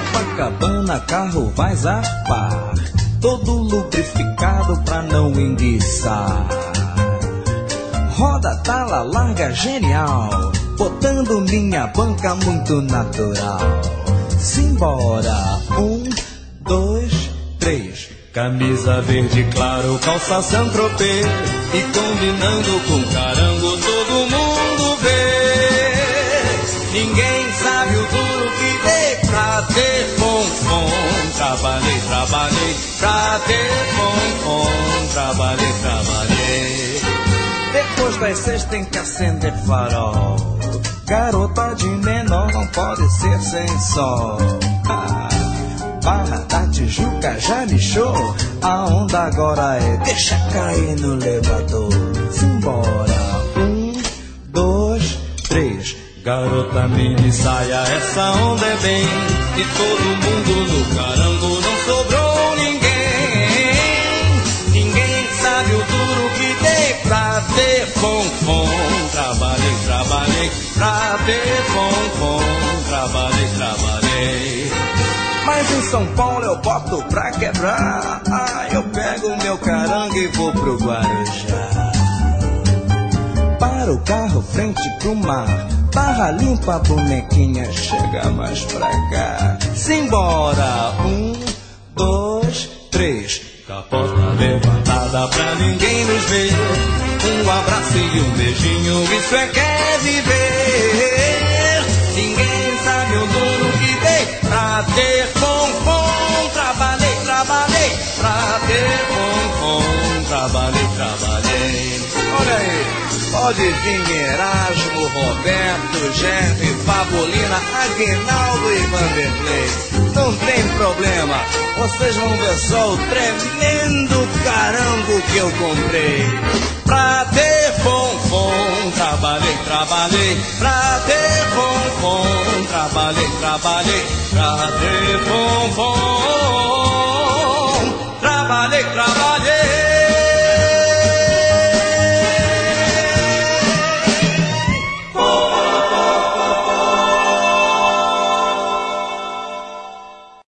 Copacabana, carro vai zapar, todo lubrificado pra não enguiçar. Roda, tala, larga, genial, botando minha banca muito natural. Simbora, 1, 2, 3. Camisa verde claro, calça Saint-Tropez, e combinando com carango todo mundo vê. Ninguém sabe o duro que dei pra ter fonfon. Trabalhei, trabalhei pra ter fonfon. Trabalhei, trabalhei. Depois das 6 tem que acender farol. Garota de menor não pode ser sem sol. Barra da Tijuca já lixou, a onda agora é deixa cair no elevador. Simbora, 1, 2, 3. Garota mini saia, essa onda é bem, e todo mundo no carango não sobrou ninguém. Ninguém sabe o duro que dei pra ter fonfon. Trabalhei, trabalhei pra ter fonfon. Trabalhei, trabalhei. Mas em São Paulo eu boto pra quebrar. Eu pego meu carango e vou pro Guarujá. Para o carro frente pro mar, Barra limpa, bonequinha, chega mais pra cá. Simbora, 1, 2, 3. Capota levantada pra ninguém nos ver. Um abraço e um beijinho, isso é que é viver. Ninguém sabe o duro que dei pra ter fonfon. Trabalhei, trabalhei pra ter fonfon. Trabalhei, trabalhei. Olha aí, pode vir Erasmo, Roberto, Jerry, Pabolina, Aguinaldo e Vanderlei. Não tem problema, vocês vão ver só o tremendo carango que eu comprei. Pra ter fonfon, trabalhei, trabalhei, pra ter fonfon. Trabalhei, trabalhei, pra ter fonfon. Trabalhei, trabalhei.